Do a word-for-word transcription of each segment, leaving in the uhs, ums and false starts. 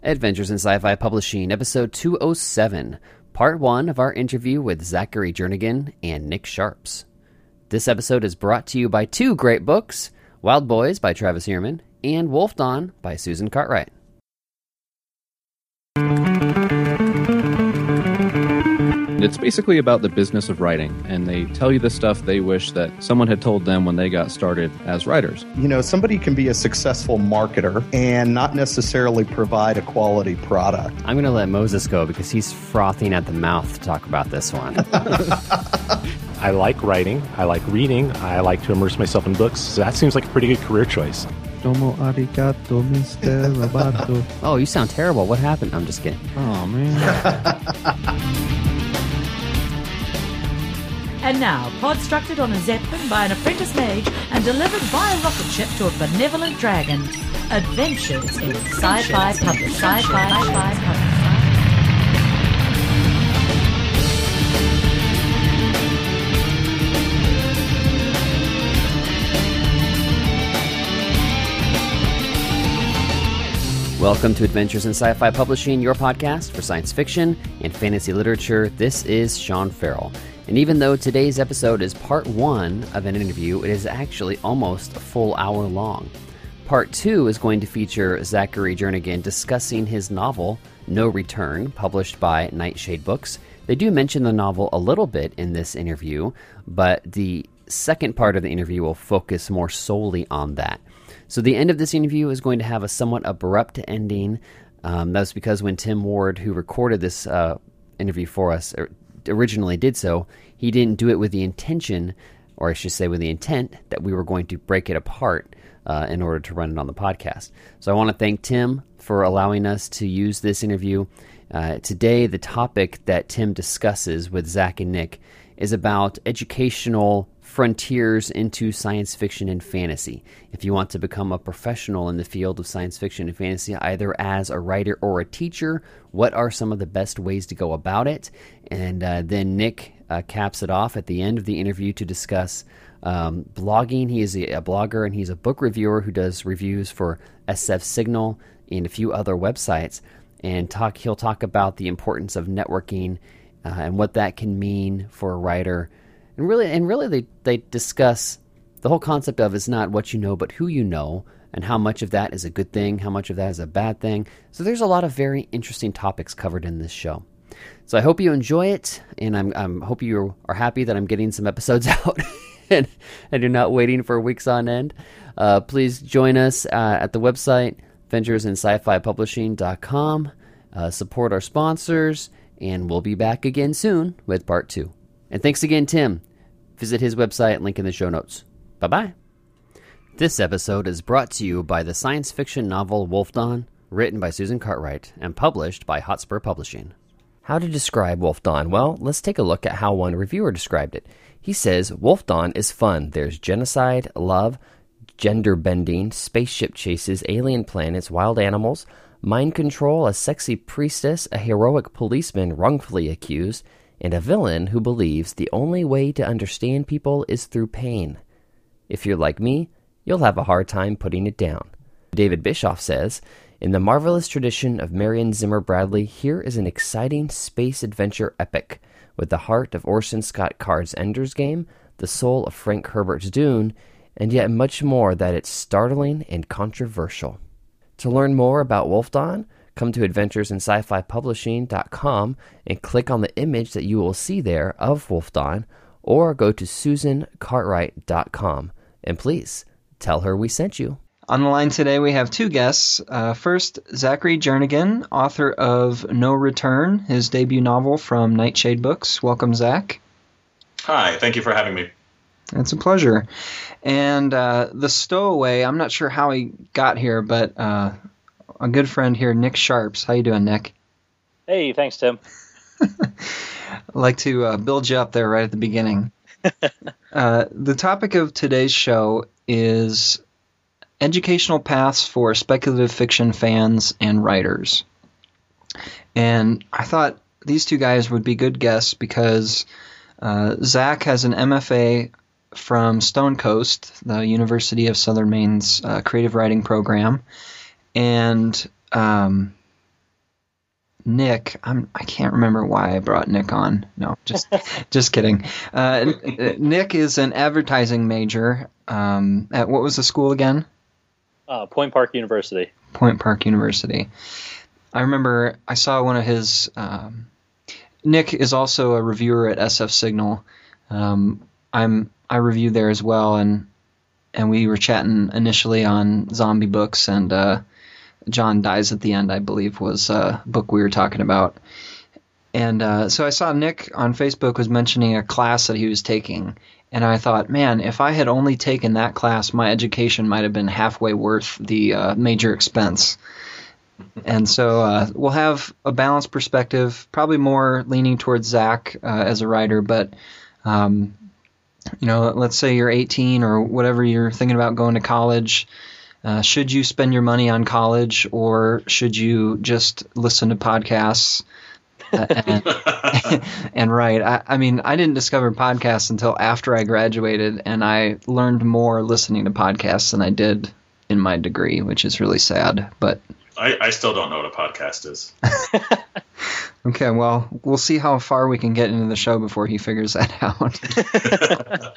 Adventures in Sci-Fi Publishing, episode two oh seven, part one of our interview with Zachary Jernigan and Nick Sharps. This episode is brought to you by two great books, Wild Boys by Travis Ehrman and Wolf Dawn by Susan Cartwright. It's basically about the business of writing, and they tell you the stuff they wish that someone had told them when they got started as writers. You know, somebody can be a successful marketer and not necessarily provide a quality product. I'm going to let Moses go because he's frothing at the mouth to talk about this one. I like writing. I like reading. I like to immerse myself in books. So that seems like a pretty good career choice. Domo arigato, Mister Roboto. Oh, you sound terrible. What happened? I'm just kidding. Oh, man. And now, podstructed on a zeppelin by an apprentice mage and delivered by a rocket ship to a benevolent dragon. Adventures in Sci-Fi Publishing. Sci-Fi Publishing. Welcome to Adventures in Sci-Fi Publishing, your podcast for science fiction and fantasy literature. This is Sean Farrell. And even though today's episode is part one of an interview, it is actually almost a full hour long. Part two is going to feature Zachary Jernigan discussing his novel, No Return, published by Nightshade Books. They do mention the novel a little bit in this interview, but the second part of the interview will focus more solely on that. So the end of this interview is going to have a somewhat abrupt ending. Um, that's because when Tim Ward, who recorded this uh, interview for us, originally did so, he didn't do it with the intention, or I should say with the intent, that we were going to break it apart uh, in order to run it on the podcast. So I want to thank Tim for allowing us to use this interview. Uh, today, the topic that Tim discusses with Zach and Nick is about educational frontiers into science fiction and fantasy. If you want to become a professional in the field of science fiction and fantasy, either as a writer or a teacher, what are some of the best ways to go about it? And uh, then Nick uh, caps it off at the end of the interview to discuss um, blogging. He is a, a blogger and he's a book reviewer who does reviews for S F Signal and a few other websites. And talk, he'll talk about the importance of networking uh, and what that can mean for a writer. And really, and really, they, they discuss the whole concept of it's not what you know, but who you know, and how much of that is a good thing, how much of that is a bad thing. So there's a lot of very interesting topics covered in this show. So I hope you enjoy it, and I'm I'm hope you are happy that I'm getting some episodes out, and, and you're not waiting for weeks on end. Uh, please join us uh, at the website, adventures in sci fi publishing dot com. Uh, support our sponsors, and we'll be back again soon with part two. And thanks again, Tim. Visit his website, link in the show notes. Bye-bye. This episode is brought to you by the science fiction novel Wolf Dawn, written by Susan Cartwright and published by Hotspur Publishing. How to describe Wolf Dawn? Well, let's take a look at how one reviewer described it. He says, Wolf Dawn is fun. There's genocide, love, gender bending, spaceship chases, alien planets, wild animals, mind control, a sexy priestess, a heroic policeman wrongfully accused, and a villain who believes the only way to understand people is through pain. If you're like me, you'll have a hard time putting it down. David Bischoff says, in the marvelous tradition of Marion Zimmer Bradley, here is an exciting space adventure epic with the heart of Orson Scott Card's Ender's Game, the soul of Frank Herbert's Dune, and yet much more that it's startling and controversial. To learn more about Wolf Dawn, come to adventures in sci fi publishing dot com and click on the image that you will see there of Wolf Dawn, or go to susan cartwright dot com. And please, tell her we sent you. On the line today, we have two guests. Uh, first, Zachary Jernigan, author of No Return, his debut novel from Nightshade Books. Welcome, Zach. Hi, thank you for having me. It's a pleasure. And uh, the stowaway, I'm not sure how he got here, but uh, a good friend here, Nick Sharps. How you doing, Nick? Hey, thanks, Tim. I'd like to uh, build you up there right at the beginning. uh, the topic of today's show is educational paths for speculative fiction fans and writers. And I thought these two guys would be good guests because uh, Zach has an M F A from Stone Coast, the University of Southern Maine's uh, creative writing program. And um, Nick. I'm I can't remember why I brought Nick on. No, just just kidding. Uh, Nick is an advertising major um, at what was the school again? Uh, Point Park University. Point Park University. I remember I saw one of his. Um, Nick is also a reviewer at S F Signal. Um, I'm I review there as well, and and we were chatting initially on zombie books, and uh, John Dies at the End, I believe, was a book we were talking about. And uh, so I saw Nick on Facebook was mentioning a class that he was taking, and I thought, man, if I had only taken that class, my education might have been halfway worth the uh, major expense. And so uh, we'll have a balanced perspective, probably more leaning towards Zach uh, as a writer, but um, you know, let's say you're eighteen or whatever, you're thinking about going to college. Uh, should you spend your money on college, or should you just listen to podcasts uh, and, and write? I, I mean, I didn't discover podcasts until after I graduated, and I learned more listening to podcasts than I did in my degree, which is really sad. But I, I still don't know what a podcast is. Okay, well, we'll see how far we can get into the show before he figures that out.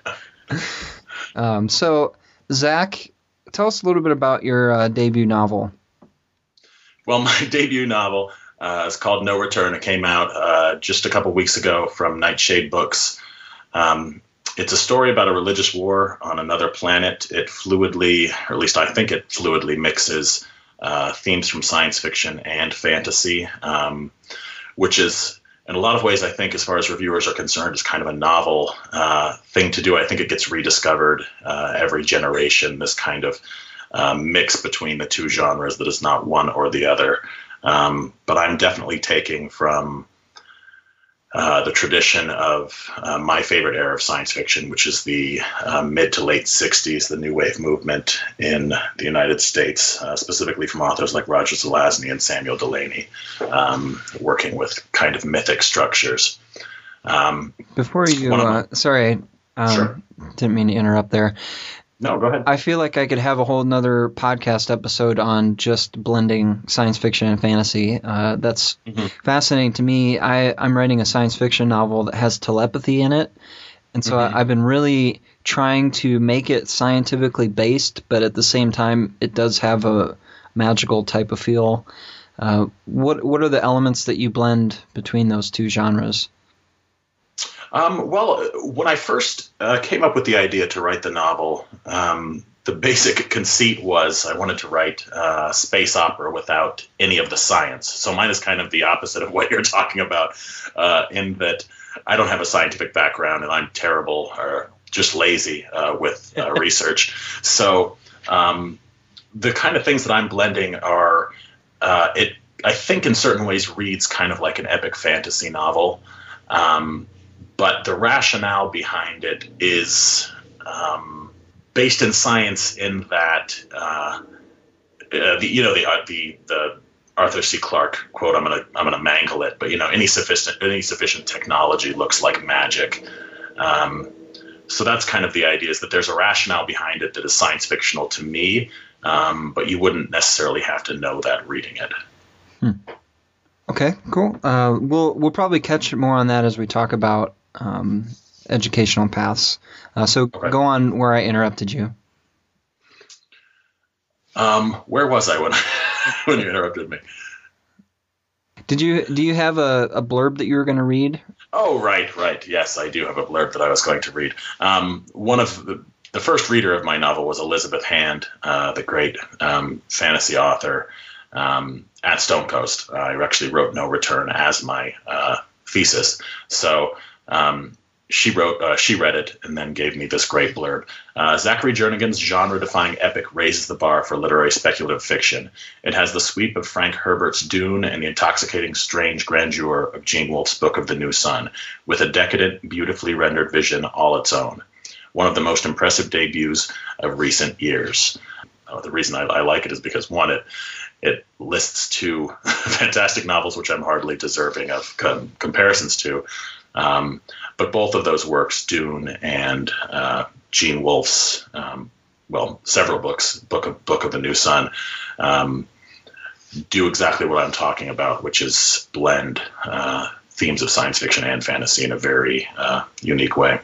um, so, Zach, tell us a little bit about your uh, debut novel. Well, my debut novel uh, is called No Return. It came out uh, just a couple weeks ago from Nightshade Books. Um, it's a story about a religious war on another planet. It fluidly, or at least I think it fluidly mixes uh, themes from science fiction and fantasy, um, which is, in a lot of ways, I think, as far as reviewers are concerned, is kind of a novel uh, thing to do. I think it gets rediscovered uh, every generation, this kind of uh, mix between the two genres that is not one or the other. Um, but I'm definitely taking from uh, the tradition of uh, my favorite era of science fiction, which is the uh, mid to late sixties, the New Wave movement in the United States, uh, specifically from authors like Roger Zelazny and Samuel Delany, um, working with kind of mythic structures. Um, Before you, uh, sorry, um, Sure. didn't mean to interrupt there. No, go ahead. I feel like I could have a whole nother podcast episode on just blending science fiction and fantasy. Uh, that's Mhm. fascinating to me. I, I'm writing a science fiction novel that has telepathy in it. And so Mhm. I, I've been really trying to make it scientifically based, but at the same time, it does have a magical type of feel. Uh, what what are the elements that you blend between those two genres? Um, well, when I first uh, came up with the idea to write the novel, um, the basic conceit was I wanted to write uh, space opera without any of the science. So mine is kind of the opposite of what you're talking about, uh, in that I don't have a scientific background and I'm terrible or just lazy uh, with uh, research. So um, the kind of things that I'm blending are, uh, it I think in certain ways reads kind of like an epic fantasy novel. Um, But the rationale behind it is um, based in science, in that uh, uh, the, you know the uh, the the Arthur C. Clarke quote. I'm gonna I'm gonna mangle it, but you know any sufficient any sufficient technology looks like magic. Um, so that's kind of the idea, is that there's a rationale behind it that is science fictional to me, um, but you wouldn't necessarily have to know that reading it. Hmm. Okay, cool. Uh, we'll we'll probably catch more on that as we talk about um, educational paths. Uh, so Okay. go on where I interrupted you. Um, where was I when when you interrupted me? Did you do you have a, a blurb that you were going to read? Oh, right, right. Yes, I do have a blurb that I was going to read. Um, one of the, the first reader of my novel was Elizabeth Hand, uh, the great um, fantasy author um, at Stonecoast. I actually wrote No Return as my uh, thesis. So um, she wrote, uh, she read it and then gave me this great blurb. Uh, Zachary Jernigan's genre-defying epic raises the bar for literary speculative fiction. It has the sweep of Frank Herbert's Dune and the intoxicating, strange grandeur of Gene Wolfe's Book of the New Sun, with a decadent, beautifully rendered vision all its own. One of the most impressive debuts of recent years. Uh, the reason I, I like it is because, one, it it lists two fantastic novels which I'm hardly deserving of com- comparisons to. Um, but both of those works, Dune and uh, Gene Wolfe's, um, well, several books, Book of Book of the New Sun, um, do exactly what I'm talking about, which is blend uh, themes of science fiction and fantasy in a very uh, unique way.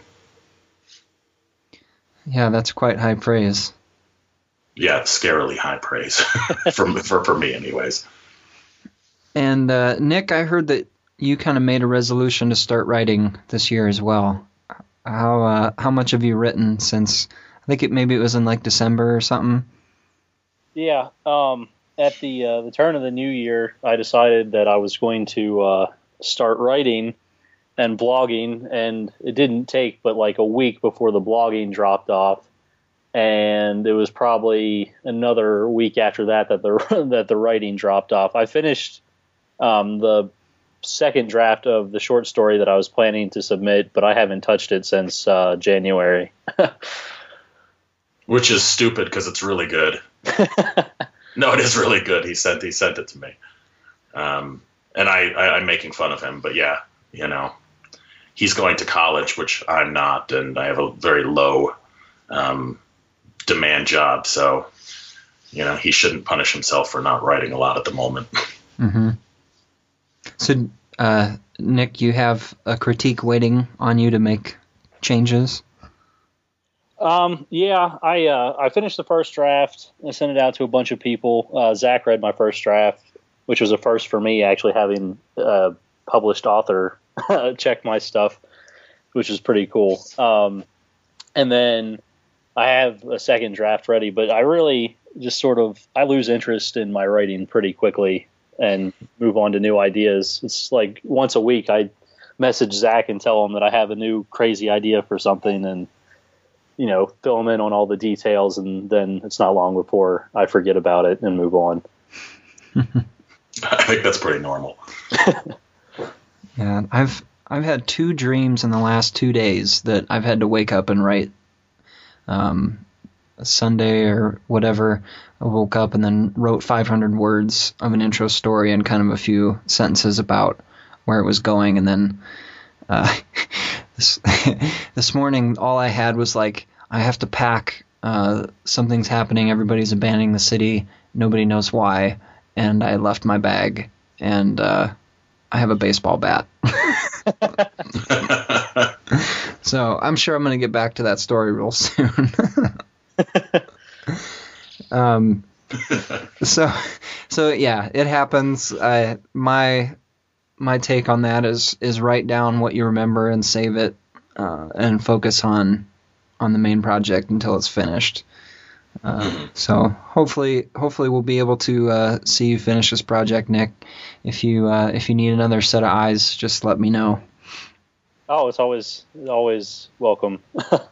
Yeah, that's quite high praise. Yeah, it's scarily high praise for, for for me, anyways. And uh, Nick, I heard that you kind of made a resolution to start writing this year as well. How uh, how much have you written since? I think it maybe it was in like December or something. Yeah. Um, at the uh, the turn of the new year, I decided that I was going to uh, start writing and blogging, and it didn't take but like a week before the blogging dropped off. And it was probably another week after that that the that the writing dropped off. I finished um, the second draft of the short story that I was planning to submit, but I haven't touched it since uh, January. Which is stupid because it's really good. No, it is really good. He sent he sent it to me, um, and I, I I'm making fun of him, but yeah, you know, he's going to college, which I'm not, and I have a very low um, demand job, so you know he shouldn't punish himself for not writing a lot at the moment. Mm-hmm. So, uh, Nick, you have a critique waiting on you to make changes? Um, yeah, I uh, I finished the first draft. I sent it out to a bunch of people. Uh, Zach read my first draft, which was a first for me, actually having a published author check my stuff, which is pretty cool. Um, and then I have a second draft ready, but I really just sort of I lose interest in my writing pretty quickly and move on to new ideas. It's like once a week I message Zach and tell him that I have a new crazy idea for something, and you know, fill him in on all the details, and then it's not long before I forget about it and move on. I think that's pretty normal. Yeah, I've I've had two dreams in the last two days that I've had to wake up and write. Um, Sunday or whatever, I woke up and then wrote five hundred words of an intro story and kind of a few sentences about where it was going, and then uh, this this morning all I had was like, I have to pack, uh, something's happening, everybody's abandoning the city, nobody knows why, and I left my bag, and uh, I have a baseball bat. So I'm sure I'm going to get back to that story real soon. um, so, so yeah, it happens. I, my my take on that is is write down what you remember and save it, uh, and focus on on the main project until it's finished. Uh, so hopefully, hopefully we'll be able to uh, see you finish this project, Nick. If you uh, if you need another set of eyes, just let me know. Oh, it's always always welcome.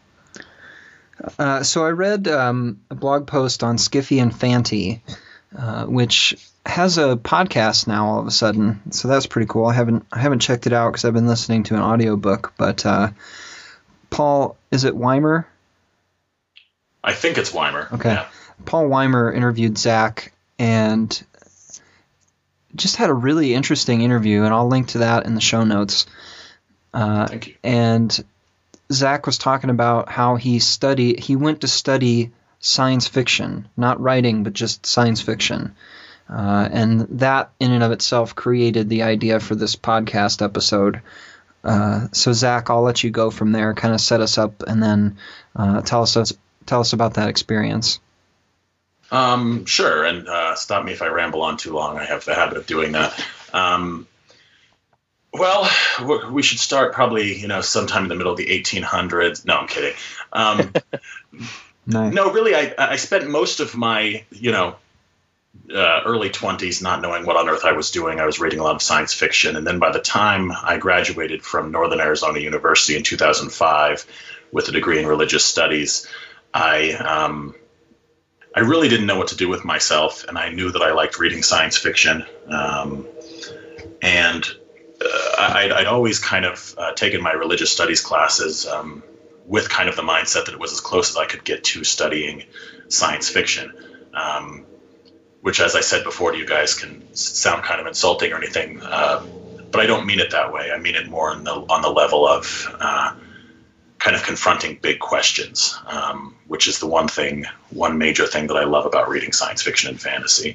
uh, so I read um, a blog post on Skiffy and Fanty, uh, which has a podcast now all of a sudden. So that's pretty cool. I haven't I haven't checked it out because I've been listening to an audiobook, but. Uh, Paul, is it Weimer? I think it's Weimer. Okay. Yeah. Paul Weimer interviewed Zach and just had a really interesting interview, and I'll link to that in the show notes. Uh, Thank you. And Zach was talking about how he studied, he went to study science fiction, not writing, but just science fiction. Uh, and that in and of itself created the idea for this podcast episode. Uh, so Zach, I'll let you go from there, kind of set us up, and then uh, tell us tell us about that experience. Um, sure, and uh, stop me if I ramble on too long. I have the habit of doing that. Um, well, we should start probably, you know, sometime in the middle of the eighteen hundreds. No, I'm kidding. Um, nice. No, really, I, I spent most of my, you know, Uh, early twenties, not knowing what on earth I was doing. I was reading a lot of science fiction, and then by the time I graduated from Northern Arizona University in two thousand five with a degree in religious studies, I um, I really didn't know what to do with myself, and I knew that I liked reading science fiction, um, and uh, I'd, I'd always kind of uh, taken my religious studies classes um, with kind of the mindset that it was as close as I could get to studying science fiction. Um, which, as I said before to you guys, can sound kind of insulting or anything, uh, but I don't mean it that way. I mean it more on the on the level of uh, kind of confronting big questions, um, which is the one thing, one major thing that I love about reading science fiction and fantasy.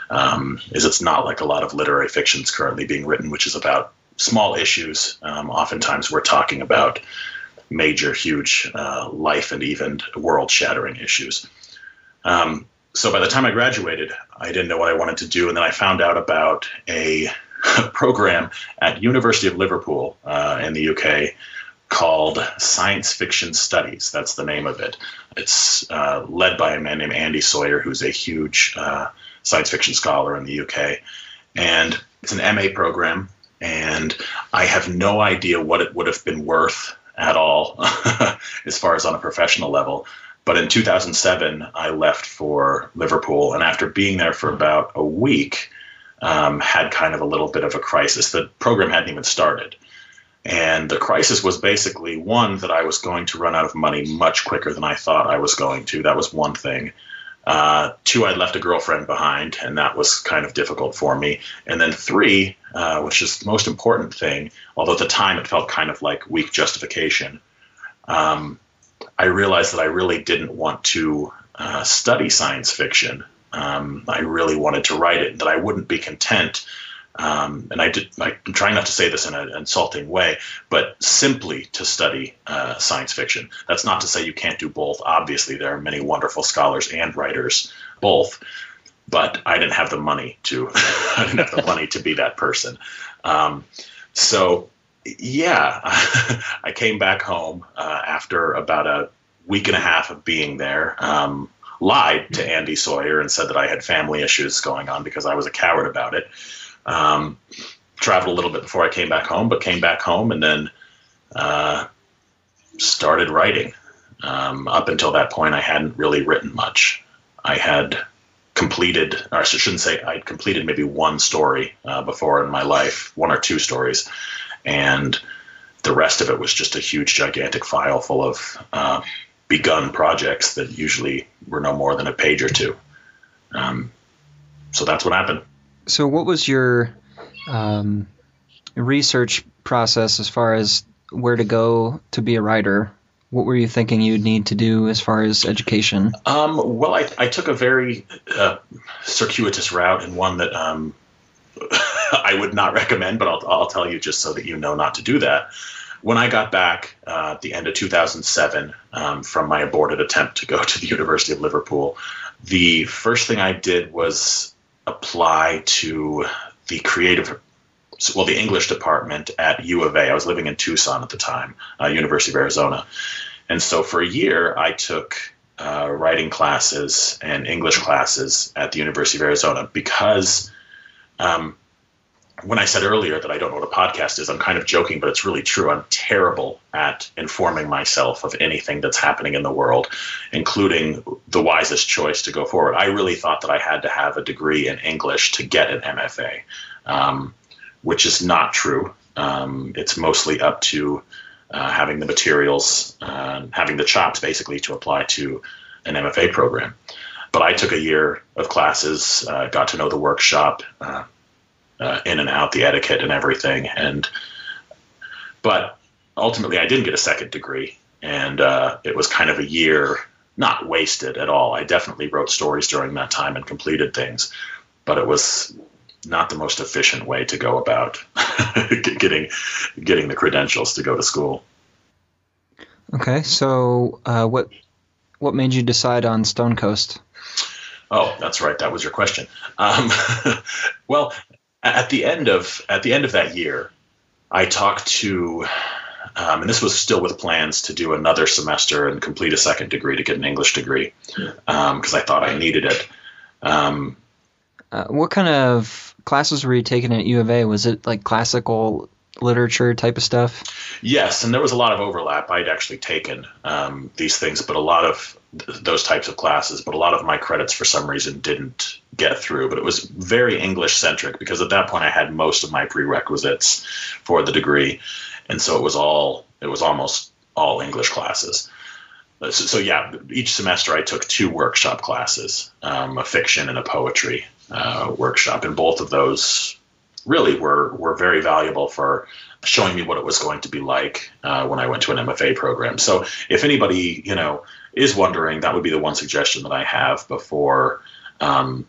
um, is it's not like a lot of literary fiction is currently being written, which is about small issues. Um, oftentimes we're talking about major, huge uh, life and even world-shattering issues. Um, so by the time I graduated, I didn't know what I wanted to do, and then I found out about a program at University of Liverpool uh, in the U K called Science Fiction Studies. That's the name of it. It's uh, led by a man named Andy Sawyer, who's a huge uh, science fiction scholar in the U K. And it's an M A program, and I have no idea what it would have been worth at all as far as on a professional level. But in two thousand seven, I left for Liverpool, and after being there for about a week, um, had kind of a little bit of a crisis. The program hadn't even started. And the crisis was basically, one, that I was going to run out of money much quicker than I thought I was going to. That was one thing. Uh, two, I'd left a girlfriend behind, and that was kind of difficult for me. And then three, uh, which is the most important thing, although at the time it felt kind of like weak justification, um, I realized that I really didn't want to uh, study science fiction. Um, I really wanted to write it, that I wouldn't be content. Um, and I did, I'm trying not to say this in an insulting way, but simply to study uh, science fiction. That's not to say you can't do both. Obviously, there are many wonderful scholars and writers, both. But I didn't have the money to. I didn't have the money to be that person. Um, so, yeah, I came back home uh, after about a week and a half of being there. Um, lied to Andy Sawyer and said that I had family issues going on because I was a coward about it. Um, traveled a little bit before I came back home, but came back home and then uh, started writing. Um, up until that point, I hadn't really written much. I had completed, or I shouldn't say, I'd completed maybe one story uh, before in my life, one or two stories, and the rest of it was just a huge, gigantic file full of uh, begun projects that usually were no more than a page or two. Um, so that's what happened. So what was your um, research process as far as where to go to be a writer? What were you thinking you'd need to do as far as education? Um, well, I, I took a very uh, circuitous route, and one that um, I would not recommend, but I'll, I'll tell you just so that you know not to do that. When I got back uh, at the end of two thousand seven um, from my aborted attempt to go to the University of Liverpool, the first thing I did was apply to the creative, well, the English department at U of A. I was living in Tucson at the time, uh, University of Arizona. And so for a year, I took uh, writing classes and English classes at the University of Arizona because um, when I said earlier that I don't know what a podcast is, I'm kind of joking, but it's really true. I'm terrible at informing myself of anything that's happening in the world, including the wisest choice to go forward. I really thought that I had to have a degree in English to get an M F A, um, which is not true. Um, it's mostly up to uh, having the materials, uh, having the chops, basically, to apply to an M F A program. But I took a year of classes, uh, got to know the workshop, uh, Uh, in and out, the etiquette and everything. And but ultimately I didn't get a second degree, and uh, it was kind of a year not wasted at all. I definitely wrote stories during that time and completed things, but it was not the most efficient way to go about getting getting the credentials to go to school. Okay, so uh, what what made you decide on Stone Coast? Oh, that's right. That was your question. Um, well, At the end of at the end of that year, I talked to, um, and this was still with plans to do another semester and complete a second degree to get an English degree, because um, I thought I needed it. Um, uh, what kind of classes were you taking at U of A? Was it like classical literature type of stuff? Yes, and there was a lot of overlap. I'd actually taken um, these things, but a lot of th- those types of classes, but a lot of my credits for some reason didn't get through. But it was very English-centric because at that point I had most of my prerequisites for the degree, and so it was all it was almost all English classes. So, so yeah, each semester I took two workshop classes, um, a fiction and a poetry uh, workshop, and both of those really were were very valuable for showing me what it was going to be like uh, when I went to an M F A program. So if anybody, you know, is wondering, that would be the one suggestion that I have before um,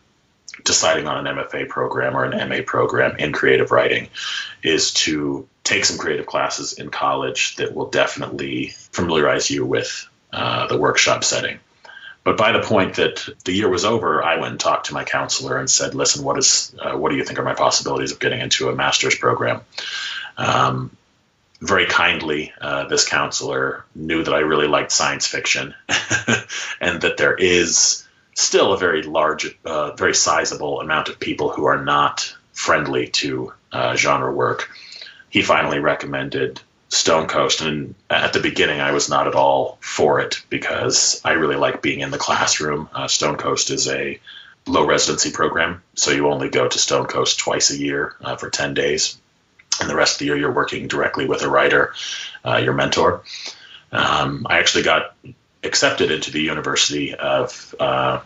deciding on an M F A program or an M A program in creative writing is to take some creative classes in college that will definitely familiarize you with uh, the workshop setting. But by the point that the year was over, I went and talked to my counselor and said, listen, what is uh, what do you think are my possibilities of getting into a master's program? Um, very kindly, uh, this counselor knew that I really liked science fiction and that there is still a very large, uh, very sizable amount of people who are not friendly to uh, genre work. He finally recommended Stone Coast, and at the beginning I was not at all for it because I really like being in the classroom. Uh, Stone Coast is a low residency program, so you only go to Stone Coast twice a year uh, for ten days, and the rest of the year you're working directly with a writer, uh, your mentor. Um, I actually got accepted into the University of uh,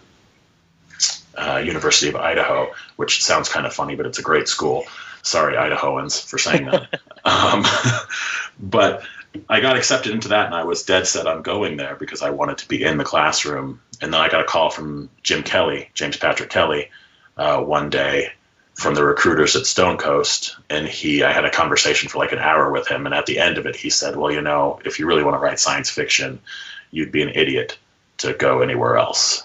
uh, University of Idaho, which sounds kind of funny, but it's a great school. Sorry, Idahoans, for saying that. um, but I got accepted into that, and I was dead set on going there because I wanted to be in the classroom. And then I got a call from Jim Kelly, James Patrick Kelly, uh, one day from the recruiters at Stone Coast, and he, I had a conversation for like an hour with him, and at the end of it, he said, well, you know, if you really want to write science fiction, you'd be an idiot to go anywhere else.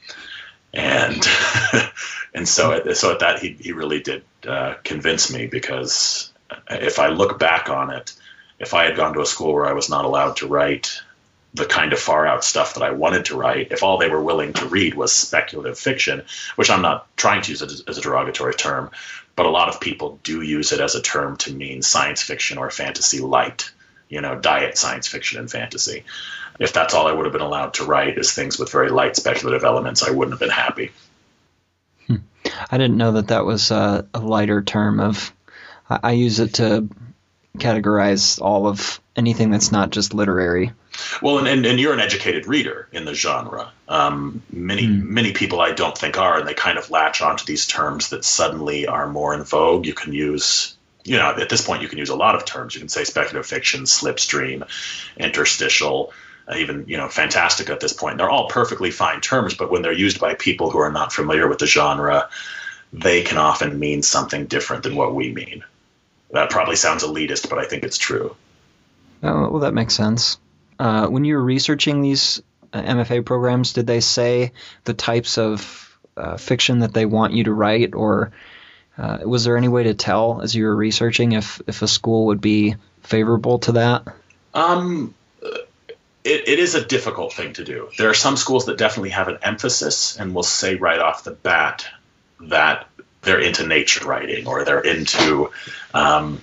And and so at, so at that, he, he really did uh, convince me, because if I look back on it, if I had gone to a school where I was not allowed to write the kind of far out stuff that I wanted to write, if all they were willing to read was speculative fiction, which I'm not trying to use it as, as a derogatory term, but a lot of people do use it as a term to mean science fiction or fantasy light, you know, diet science fiction and fantasy. If that's all I would have been allowed to write is things with very light speculative elements, I wouldn't have been happy. Hmm. I didn't know that that was a, a lighter term of, I, I use it to categorize all of anything that's not just literary. Well, and, and, and you're an educated reader in the genre. Um, many, mm. many people I don't think are, and they kind of latch onto these terms that suddenly are more in vogue. You can use, you know, at this point you can use a lot of terms. You can say speculative fiction, slipstream, interstitial, uh, even, you know, fantastic at this point. They're all perfectly fine terms, but when they're used by people who are not familiar with the genre, they can often mean something different than what we mean. That probably sounds elitist, but I think it's true. Oh, well, that makes sense. Uh, when you were researching these uh, M F A programs, did they say the types of uh, fiction that they want you to write, or uh, was there any way to tell as you were researching if, if a school would be favorable to that? Um, it, it is a difficult thing to do. There are some schools that definitely have an emphasis and will say right off the bat that they're into nature writing, or they're into um,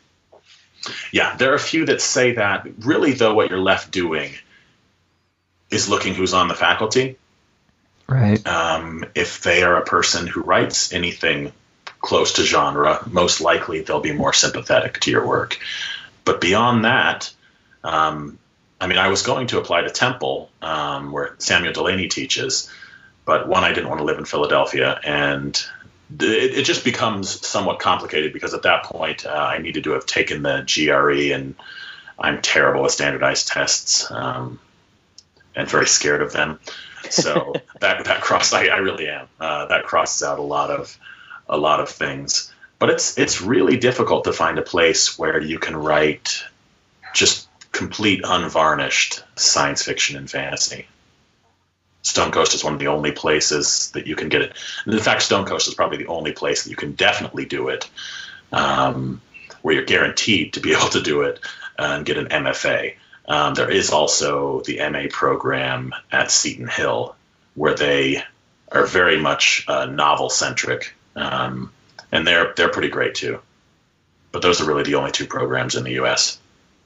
yeah, there are a few that say that. Really, though, what you're left doing is looking who's on the faculty. Right. Um, if they are a person who writes anything close to genre, most likely they'll be more sympathetic to your work. But beyond that, um, I mean, I was going to apply to Temple, um, where Samuel Delaney teaches, but one, I didn't want to live in Philadelphia, and It, it just becomes somewhat complicated because at that point uh, I needed to have taken the G R E, and I'm terrible with standardized tests um, and very scared of them. So that that cross I, I really am. Uh, that crosses out a lot of a lot of things. But it's it's really difficult to find a place where you can write just complete unvarnished science fiction and fantasy. Stone Coast is one of the only places that you can get it. And in fact, Stone Coast is probably the only place that you can definitely do it, um, where you're guaranteed to be able to do it and get an M F A. Um, there is also the M A program at Seton Hill, where they are very much uh, novel-centric, um, and they're they're pretty great too. But those are really the only two programs in the U S.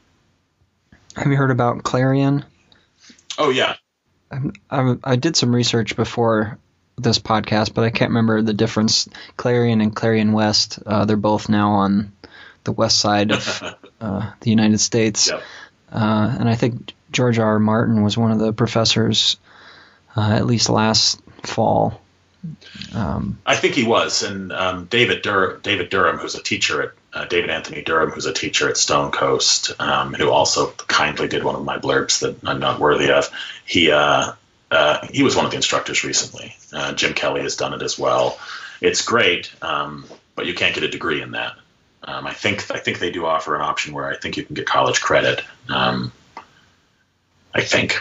Have you heard about Clarion? Oh, yeah. I, I did some research before this podcast, but I can't remember the difference. Clarion and Clarion West, uh, they're both now on the west side of uh, the United States. Yep. Uh, and I think George R. R. Martin was one of the professors, uh, at least last fall. Um, I think he was, and um, David Dur- David Durham, who's a teacher at uh, David Anthony Durham, who's a teacher at Stone Coast, um, who also kindly did one of my blurbs that I'm not worthy of. He uh, uh, he was one of the instructors recently. Uh, Jim Kelly has done it as well. It's great, um, but you can't get a degree in that. Um, I think I think they do offer an option where I think you can get college credit. Um, I think.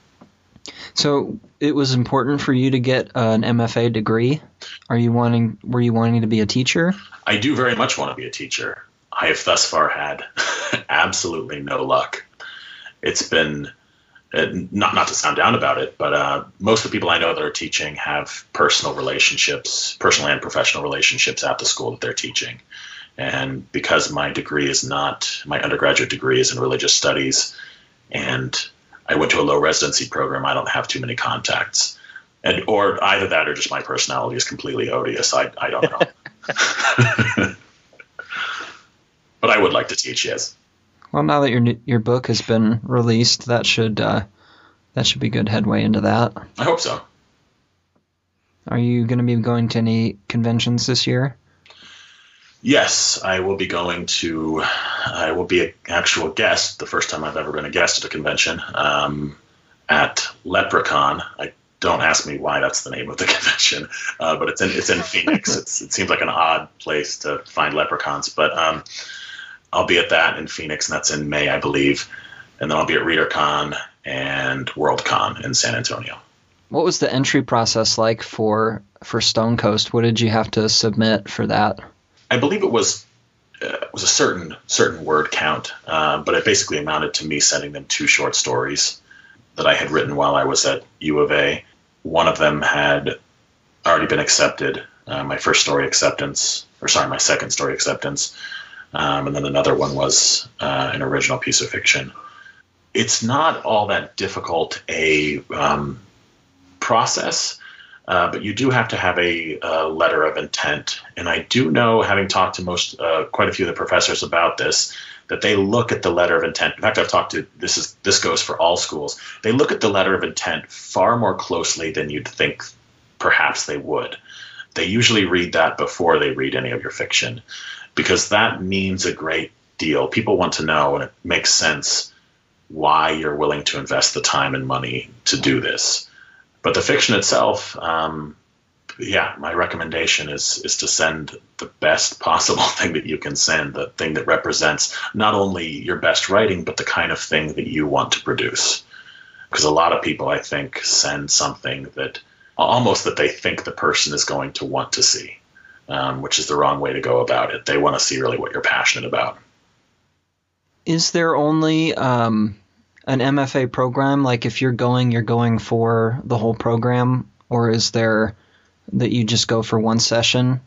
So it was important for you to get an M F A degree. Are you wanting? Were you wanting to be a teacher? I do very much want to be a teacher. I have thus far had absolutely no luck. It's been uh, not not to sound down about it, but uh, most of the people I know that are teaching have personal relationships, personal and professional relationships at the school that they're teaching. And because my degree is not, my undergraduate degree is in religious studies, and I went to a low residency program, I don't have too many contacts. And or either that or just my personality is completely odious. I, I don't know. But I would like to teach, yes. Well, now that your your book has been released, that should uh, that should be good headway into that. I hope so. Are you going to be going to any conventions this year? Yes, I will be going to, I will be an actual guest, the first time I've ever been a guest at a convention, um, at Leprechaun. I don't ask me why that's the name of the convention, uh, but it's in it's in Phoenix. It's, it seems like an odd place to find leprechauns, but um, I'll be at that in Phoenix, and that's in May, I believe. And then I'll be at ReaderCon and WorldCon in San Antonio. What was the entry process like for for Stone Coast? What did you have to submit for that? I believe it was uh, it was a certain certain word count, uh, but it basically amounted to me sending them two short stories that I had written while I was at U of A. One of them had already been accepted, uh, my first story acceptance, or sorry, my second story acceptance, um, and then another one was uh, an original piece of fiction. It's not all that difficult a um, process. Uh, but you do have to have a, a letter of intent. And I do know, having talked to most, uh, quite a few of the professors about this, that they look at the letter of intent. In fact, I've talked to, this is this goes for all schools. They look at the letter of intent far more closely than you'd think perhaps they would. They usually read that before they read any of your fiction, because that means a great deal. People want to know, and it makes sense, why you're willing to invest the time and money to do this. But the fiction itself, um, yeah, my recommendation is is to send the best possible thing that you can send, the thing that represents not only your best writing, but the kind of thing that you want to produce. Because a lot of people, I think, send something that almost that they think the person is going to want to see, um, which is the wrong way to go about it. They want to see really what you're passionate about. Is there only um, an M F A program? Like if you're going, you're going for the whole program, or is there that you just go for one session?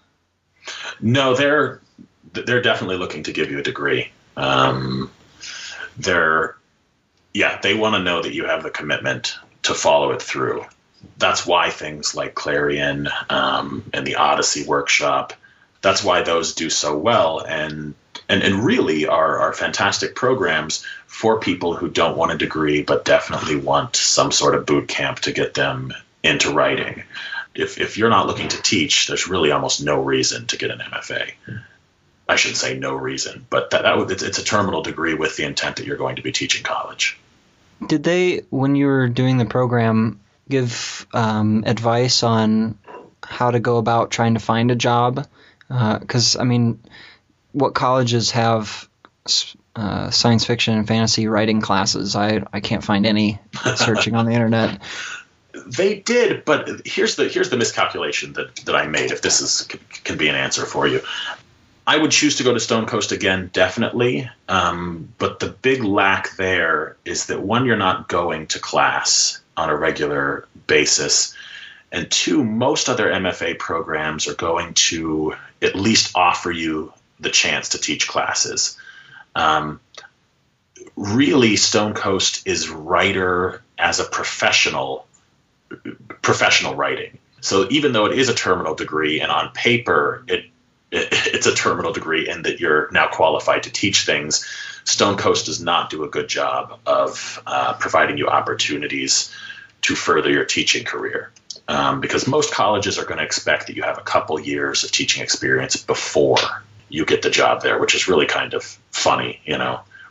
No, they're they're definitely looking to give you a degree. Um, they're yeah, they want to know that you have the commitment to follow it through. That's why things like Clarion um, and the Odyssey workshop, that's why those do so well, and and, and really are, are fantastic programs for people who don't want a degree but definitely want some sort of boot camp to get them into writing. If if you're not looking to teach, there's really almost no reason to get an M F A. I shouldn't say no reason, but that, that it's, it's a terminal degree with the intent that you're going to be teaching college. Did they, when you were doing the program, give um, advice on how to go about trying to find a job? Because, uh, I mean, what colleges have uh, science fiction and fantasy writing classes? I, I can't find any searching on the internet. They did, but here's the here's the miscalculation that, that I made, if this is can be an answer for you. I would choose to go to Stone Coast again, definitely. Um, but the big lack there is that, one, you're not going to class on a regular basis. And two, most other M F A programs are going to at least offer you the chance to teach classes. Um, really, Stone Coast is writer as a professional, professional writing. So even though it is a terminal degree, and on paper it it's a terminal degree in that you're now qualified to teach things, Stone Coast does not do a good job of uh, providing you opportunities to further your teaching career. Um, because most colleges are going to expect that you have a couple years of teaching experience before you get the job there, which is really kind of funny, you know.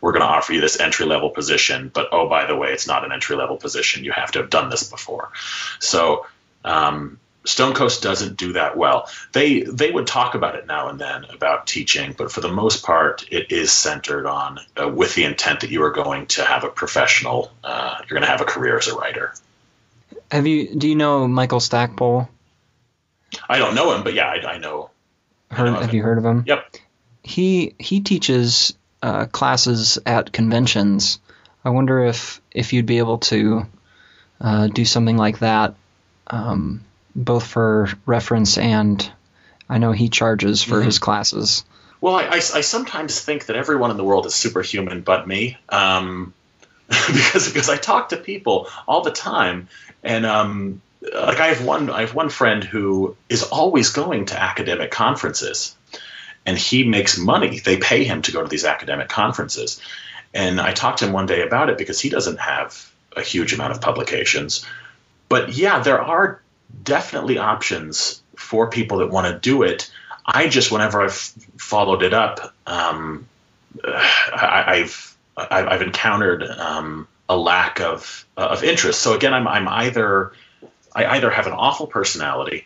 we're going to offer you this entry level position, but oh, by the way, it's not an entry level position. You have to have done this before. So um, Stone Coast doesn't do that well. They they would talk about it now and then about teaching, but for the most part, it is centered on uh, with the intent that you are going to have a professional, uh, you're going to have a career as a writer. Have you? Do you know Michael Stackpole? I don't know him, but yeah, I, I know. Heard, I know have him. you heard of him? Yep. He he teaches uh, classes at conventions. I wonder if if you'd be able to uh, do something like that, um, both for reference and I know he charges for mm-hmm. his classes. Well, I, I, I sometimes think that everyone in the world is superhuman but me, um, because because I talk to people all the time, and um, like I have one I have one friend who is always going to academic conferences. And he makes money. They pay him to go to these academic conferences. And I talked to him one day about it because he doesn't have a huge amount of publications. But yeah, there are definitely options for people that want to do it. I just, whenever I've followed it up, um, I, I've, I've I've encountered um, a lack of of interest. So again, I'm I'm either I either have an awful personality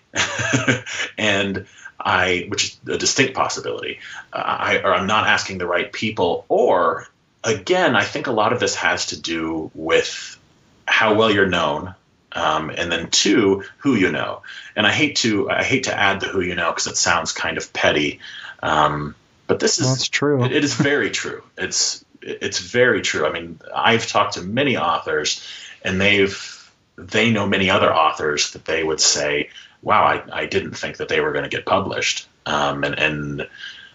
and I, which is a distinct possibility, uh, I, or I'm not asking the right people, or again, I think a lot of this has to do with how well you're known, um, and then two, who you know. And I hate to, I hate to add the who you know because it sounds kind of petty, um, but this is That's true. It, it is very true. It's it's very true. I mean, I've talked to many authors, and they've they know many other authors that they would say, wow, I, I didn't think that they were going to get published. Um, and, and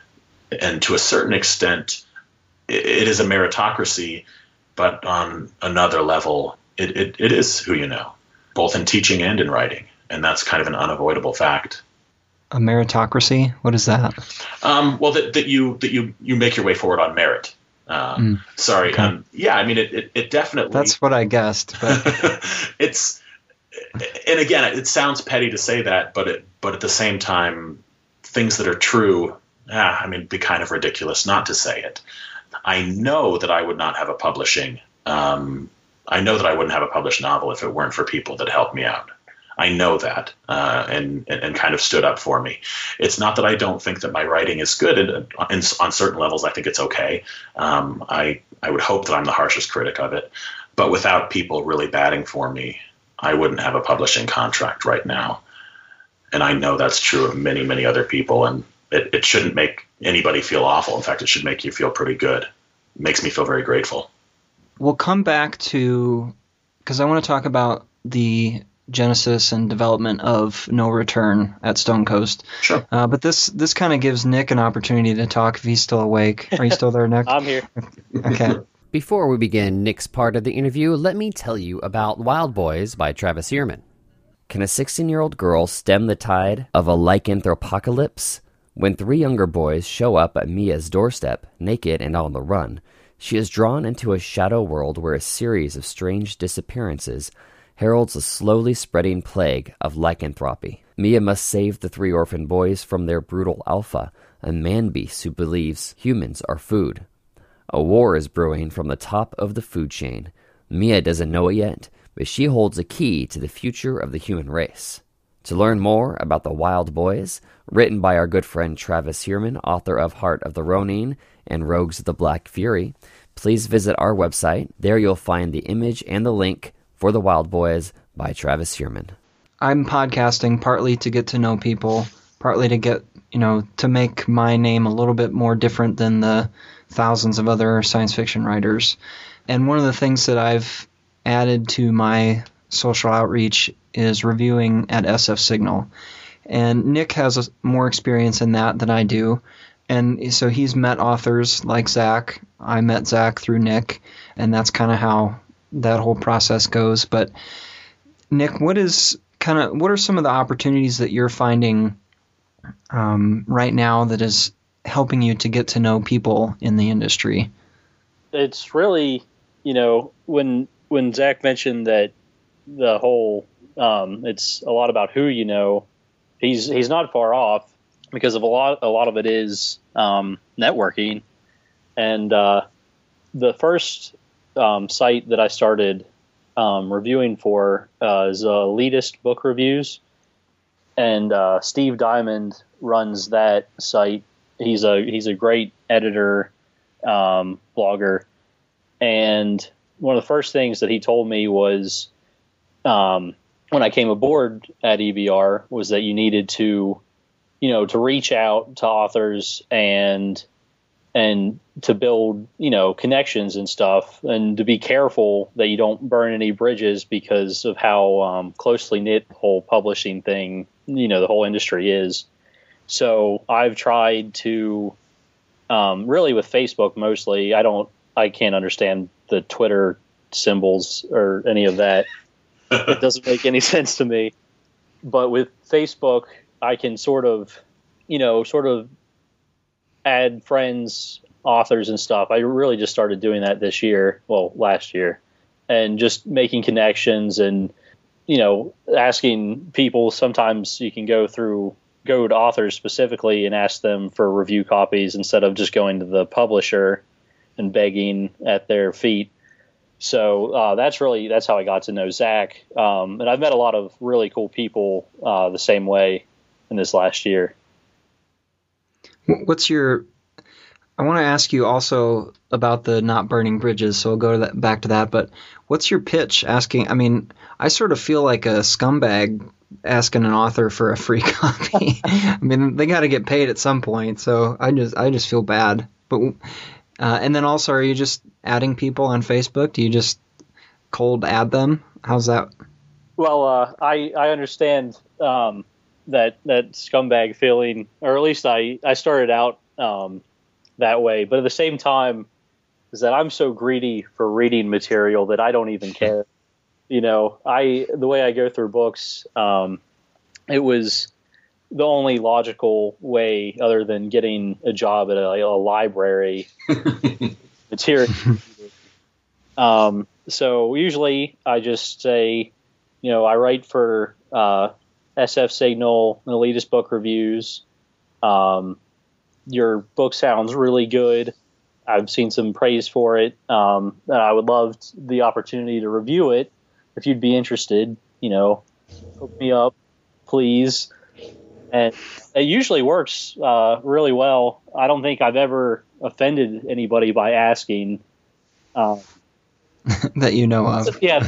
and to a certain extent, it, it is a meritocracy, but on another level, it, it, it is who you know, both in teaching and in writing. And that's kind of an unavoidable fact. A meritocracy? What is that? Um, well, that, that you that you, you make your way forward on merit. Uh, mm, sorry. Okay. Um, yeah, I mean, it, it, it definitely... That's what I guessed. But it's... And again, it sounds petty to say that, but it, but at the same time, things that are true, ah, I mean, it'd be kind of ridiculous not to say it. I know that I would not have a publishing. Um, I know that I wouldn't have a published novel if it weren't for people that helped me out. I know that, uh, and, and and kind of stood up for me. It's not that I don't think that my writing is good, and, and on certain levels, I think it's okay. Um, I I would hope that I'm the harshest critic of it, but without people really batting for me, I wouldn't have a publishing contract right now. And I know that's true of many, many other people. And it, it shouldn't make anybody feel awful. In fact, it should make you feel pretty good. It makes me feel very grateful. We'll come back to, because I want to talk about the genesis and development of No Return at Stone Coast. Sure. Uh, but this this kind of gives Nick an opportunity to talk if he's still awake. Are you still there, Nick? I'm here. Okay. Before we begin Nick's part of the interview, let me tell you about Wild Boys by Travis Ehrman. Can a sixteen-year-old girl stem the tide of a lycanthropocalypse? When three younger boys show up at Mia's doorstep, naked and on the run, she is drawn into a shadow world where a series of strange disappearances heralds a slowly spreading plague of lycanthropy. Mia must save the three orphan boys from their brutal alpha, a man-beast who believes humans are food. A war is brewing from the top of the food chain. Mia doesn't know it yet, but she holds a key to the future of the human race. To learn more about the Wild Boys, written by our good friend Travis Ehrman, author of Heart of the Ronin and Rogues of the Black Fury, please visit our website. There you'll find the image and the link for the Wild Boys by Travis Ehrman. I'm podcasting partly to get to know people, partly to get, you know, to make my name a little bit more different than the thousands of other science fiction writers. And one of the things that I've added to my social outreach is reviewing at S F Signal. And Nick has a, more experience in that than I do. And so he's met authors like Zach. I met Zach through Nick, and that's kind of how that whole process goes. But Nick, what is kind of what are some of the opportunities that you're finding um, right now that is helping you to get to know people in the industry? It's really, you know, when when Zach mentioned that the whole um, it's a lot about who you know, he's he's not far off, because of a lot a lot of it is um, networking, and uh, the first um, site that I started um, reviewing for uh, is uh, Elitist Book Reviews, and uh, Steve Diamond runs that site. He's a he's a great editor, um, blogger, and one of the first things that he told me was, um, when I came aboard at E B R, was that you needed to, you know, to reach out to authors and and to build, you know, connections and stuff, and to be careful that you don't burn any bridges because of how um, closely knit the whole publishing thing, you know, the whole industry is. So I've tried to, um, really with Facebook mostly, I don't, I can't understand the Twitter symbols or any of that. It doesn't make any sense to me. But with Facebook, I can sort of, you know, sort of add friends, authors and stuff. I really just started doing that this year, well, last year, and just making connections and, you know, asking people. Sometimes you can go through, go to authors specifically and ask them for review copies instead of just going to the publisher and begging at their feet. So uh, that's really, that's how I got to know Zach. Um, and I've met a lot of really cool people uh, the same way in this last year. What's your, I want to ask you also about the not burning bridges, so I'll go to that, back to that, but what's your pitch asking? I mean, I sort of feel like a scumbag asking an author for a free copy. I mean, they got to get paid at some point, so I just I just feel bad. But uh, and then also, are you just adding people on Facebook? Do you just cold add them? How's that? Well, uh, I I understand um, that that scumbag feeling, or at least I I started out um, that way. But at the same time, is that I'm so greedy for reading material that I don't even care. You know, I the way I go through books, um, it was the only logical way, other than getting a job at a, a library, material. Um, so usually I just say, you know, I write for uh, S F Signal and Elitist Book Reviews. Um, your book sounds really good. I've seen some praise for it. Um, and I would love the opportunity to review it. If you'd be interested, you know, hook me up, please. And it usually works uh, really well. I don't think I've ever offended anybody by asking. Um, that you know of. Yeah.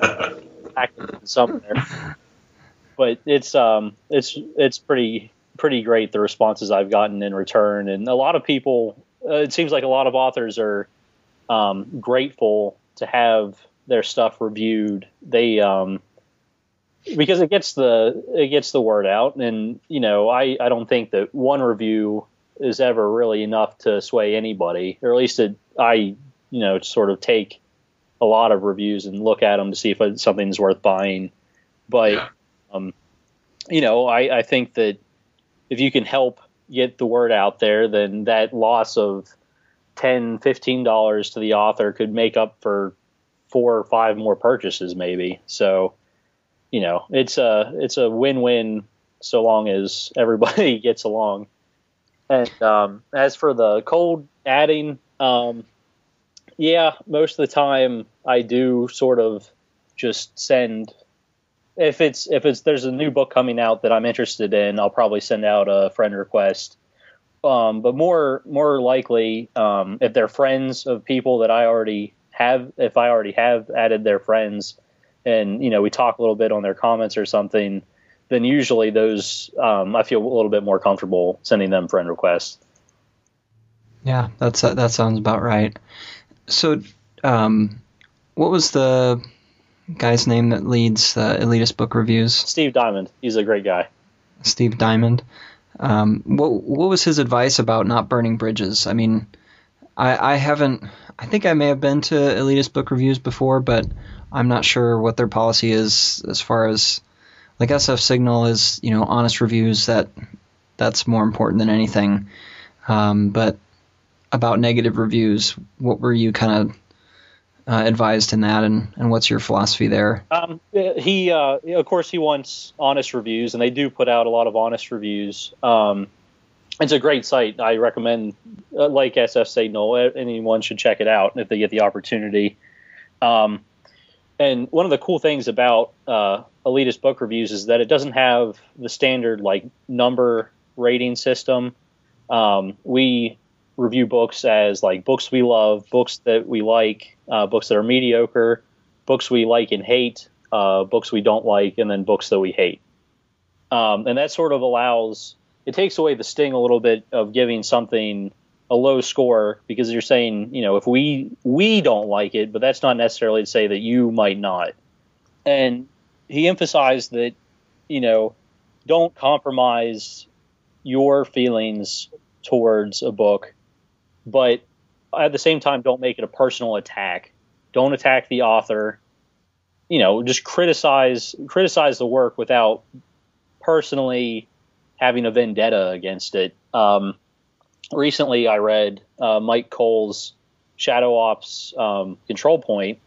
Somewhere. But it's um it's it's pretty pretty great, the responses I've gotten in return, and a lot of people. Uh, it seems like a lot of authors are um, grateful to have their stuff reviewed. They um, because it gets the it gets the word out, and you know I, I don't think that one review is ever really enough to sway anybody, or at least it, I you know sort of take a lot of reviews and look at them to see if something's worth buying. But Yeah. um, you know I, I think that if you can help get the word out there, then that loss of ten dollars, fifteen dollars to the author could make up for four or five more purchases maybe. So, you know, it's a, it's a win-win so long as everybody gets along. And um, as for the cold adding, um, yeah, most of the time I do sort of just send, if it's, if it's, there's a new book coming out that I'm interested in, I'll probably send out a friend request. Um, but more, more likely, um, if they're friends of people that I already have, if I already have added their friends and, you know, we talk a little bit on their comments or something, then usually those, um, I feel a little bit more comfortable sending them friend requests. Yeah, that's, uh, that sounds about right. So, um, what was the guy's name that leads uh, Elitist Book Reviews? Steve Diamond. He's a great guy. Steve Diamond. Um, what what was his advice about not burning bridges? I mean, I, I haven't. I think I may have been to Elitist Book Reviews before, but I'm not sure what their policy is as far as, like, S F Signal is, you know, honest reviews. That that's more important than anything. Um, but about negative reviews, what were you kind of uh, advised in that, and, and what's your philosophy there? Um, he, uh, of course, he wants honest reviews, and they do put out a lot of honest reviews. Um, it's a great site. I recommend, uh, like S F Signal, anyone should check it out if they get the opportunity. Um, and one of the cool things about uh, Elitist Book Reviews is that it doesn't have the standard like number rating system. Um, we review books as like books we love, books that we like, uh, books that are mediocre, books we like and hate, uh, books we don't like, and then books that we hate. Um, and that sort of allows, it takes away the sting a little bit of giving something a low score, because you're saying, you know, if we we don't like it, but that's not necessarily to say that you might not. And he emphasized that, you know, don't compromise your feelings towards a book, but at the same time, don't make it a personal attack. Don't attack the author. You know, just criticize criticize the work without personally having a vendetta against it. Um, recently, I read uh, Mike Cole's Shadow Ops um, Control Point,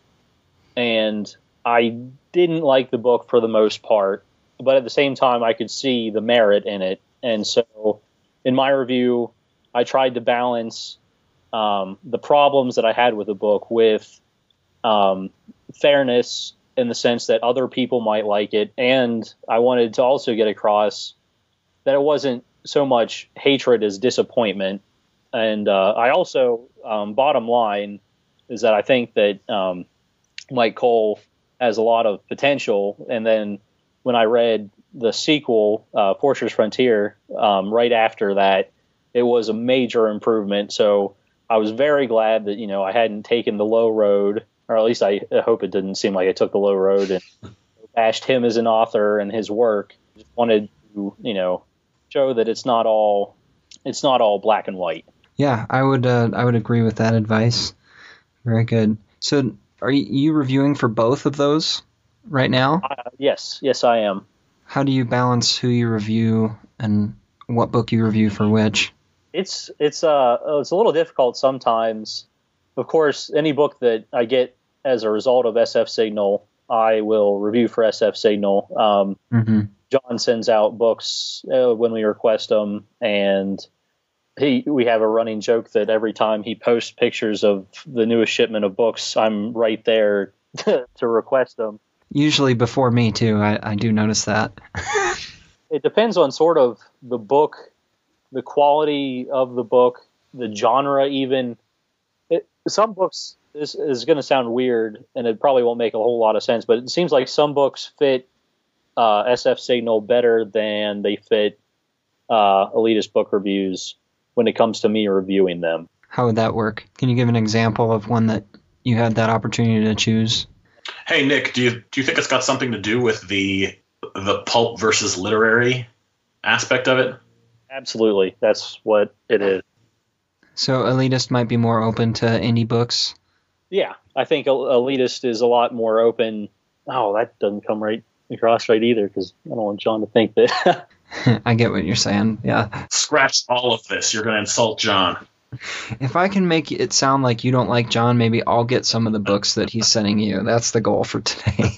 and I didn't like the book for the most part, but at the same time, I could see the merit in it. And so in my review, I tried to balance um, the problems that I had with the book with um, fairness, in the sense that other people might like it. And I wanted to also get across that it wasn't so much hatred as disappointment. And uh, I also, um, bottom line, is that I think that um, Mike Cole has a lot of potential. And then when I read the sequel, uh, Portia's Frontier, um, right after that, it was a major improvement. So I was very glad that, you know, I hadn't taken the low road, or at least I hope it didn't seem like I took the low road and bashed him as an author and his work. Just wanted to, you know, show that it's not all it's not all black and white. Yeah, I would uh, I would agree with that advice. Very good. So, are you reviewing for both of those right now? Uh, yes, yes, I am. How do you balance who you review and what book you review for which? It's it's uh it's a little difficult sometimes. Of course, any book that I get as a result of S F Signal, I will review for S F Signal. Um, mm-hmm. John sends out books uh, when we request them, and he we have a running joke that every time he posts pictures of the newest shipment of books, I'm right there to, to request them. Usually before me, too. I, I do notice that. It depends on sort of the book, the quality of the book, the genre even. It, some books, this is going to sound weird, and it probably won't make a whole lot of sense, but it seems like some books fit uh, S F Signal better than they fit uh, Elitist Book Reviews when it comes to me reviewing them. How would that work? Can you give an example of one that you had that opportunity to choose? Hey, Nick, do you do you think it's got something to do with the the pulp versus literary aspect of it? Absolutely. That's what it is. So Elitist might be more open to indie books? Yeah, I think Elitist is a lot more open. Oh, that doesn't come right across right either, because I don't want John to think that. I get what you're saying, yeah. Scratch all of this. You're going to insult John. If I can make it sound like you don't like John, maybe I'll get some of the books that he's sending you. That's the goal for today.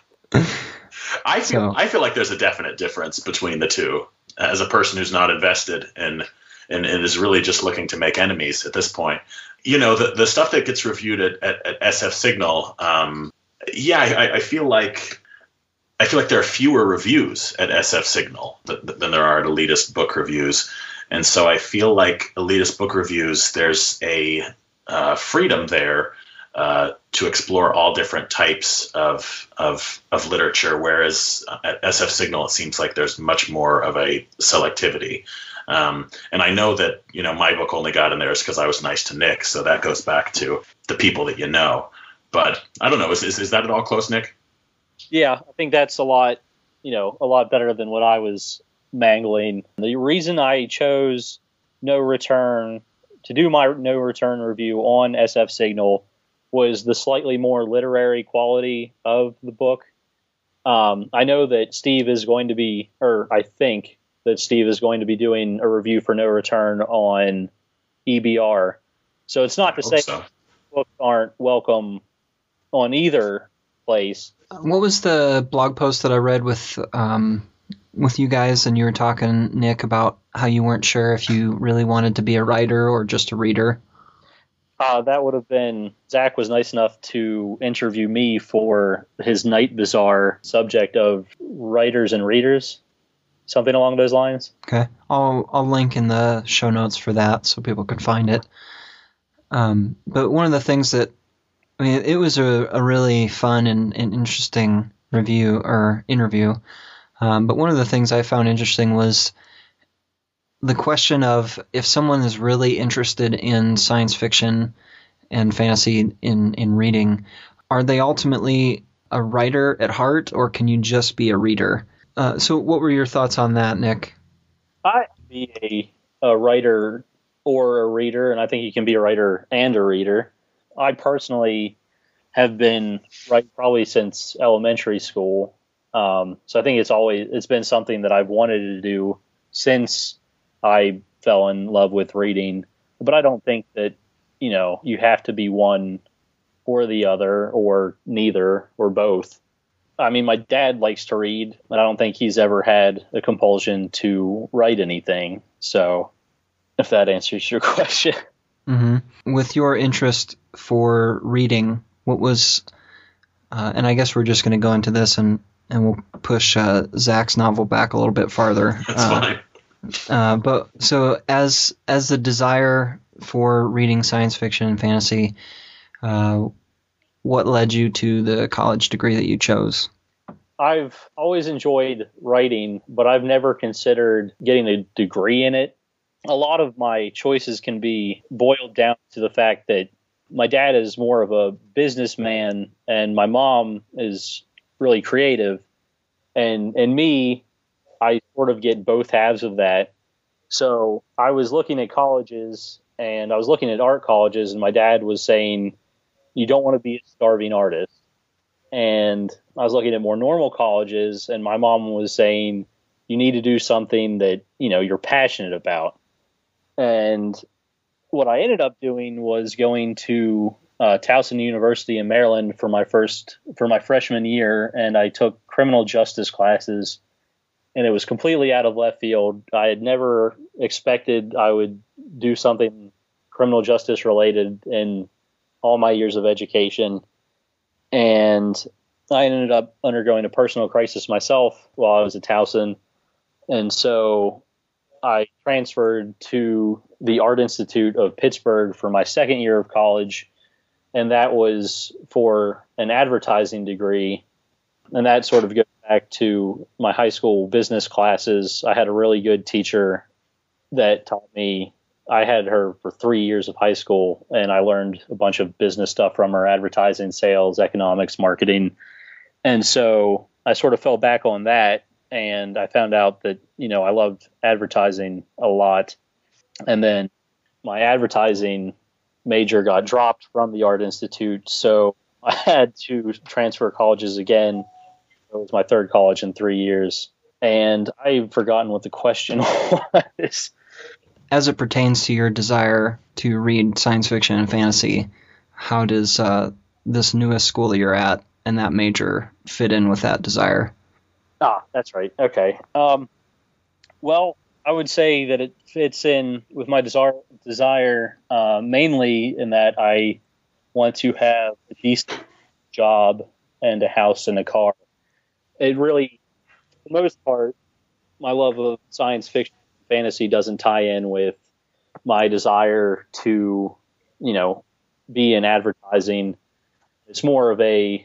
I feel so. I feel like there's a definite difference between the two. As a person who's not invested in and, and is really just looking to make enemies at this point, you know, the the stuff that gets reviewed at, at, at S F Signal, um, yeah, I, I feel like I feel like there are fewer reviews at S F Signal than, than there are at Elitist Book Reviews, and so I feel like Elitist Book Reviews, there's a uh, freedom there uh, to explore all different types of of of literature, whereas at S F Signal it seems like there's much more of a selectivity. Um, and I know that, you know, my book only got in there is because I was nice to Nick, so that goes back to the people that you know. But I don't know, is is, is that at all close, Nick? Yeah, I think that's a lot, you know, a lot better than what I was mangling. The reason I chose No Return to do my No Return review on S F Signal was the slightly more literary quality of the book. Um, I know that Steve is going to be, or I think that Steve is going to be doing a review for No Return on E B R. So it's not to say so. books aren't welcome on either place. What was the blog post that I read with um, with you guys, and you were talking, Nick, about how you weren't sure if you really wanted to be a writer or just a reader. Uh, that would have been, Zach was nice enough to interview me for his Night Bazaar subject of writers and readers, something along those lines. Okay. I'll, I'll link in the show notes for that so people can find it. Um, but one of the things that, I mean, it was a, a really fun and, and interesting review or interview. Um, but one of the things I found interesting was the question of if someone is really interested in science fiction and fantasy in, in reading, are they ultimately a writer at heart, or can you just be a reader? Uh, so what were your thoughts on that, Nick? I be a, a writer or a reader, and I think you can be a writer and a reader. I personally have been right probably since elementary school. Um, so I think it's always it's been something that I've wanted to do since I fell in love with reading. But I don't think that, you know, you have to be one or the other or neither or both. I mean, my dad likes to read, but I don't think he's ever had a compulsion to write anything. So if that answers your question. Mm-hmm. With your interest for reading, what was, uh, and I guess we're just going to go into this and, and we'll push uh, Zach's novel back a little bit farther. That's uh, fine. Uh, but so as as the desire for reading science fiction and fantasy, uh, what led you to the college degree that you chose? I've always enjoyed writing, but I've never considered getting a degree in it. A lot of my choices can be boiled down to the fact that my dad is more of a businessman and my mom is really creative. And and me, I sort of get both halves of that. So I was looking at colleges and I was looking at art colleges, and my dad was saying, you don't want to be a starving artist. And I was looking at more normal colleges, and my mom was saying, you need to do something that, you know, you're passionate about. And what I ended up doing was going to uh, Towson University in Maryland for my first, for my freshman year. And I took criminal justice classes, and it was completely out of left field. I had never expected I would do something criminal justice related in all my years of education. And I ended up undergoing a personal crisis myself while I was at Towson. And so I transferred to the Art Institute of Pittsburgh for my second year of college. And that was for an advertising degree. And that sort of goes back to my high school business classes. I had a really good teacher that taught me. I had her for three years of high school, and I learned a bunch of business stuff from her: advertising, sales, economics, marketing. And so I sort of fell back on that, and I found out that, you know, I loved advertising a lot. And then my advertising major got dropped from the Art Institute, so I had to transfer colleges again. It was my third college in three years. And I've forgotten what the question was. As it pertains to your desire to read science fiction and fantasy, how does uh, this newest school that you're at and that major fit in with that desire? Ah, that's right. Okay. Um, well, I would say that it fits in with my desire, desire uh, mainly in that I want to have a decent job and a house and a car. It really, for the most part, my love of science fiction and fantasy doesn't tie in with my desire to, you know, be in advertising. It's more of a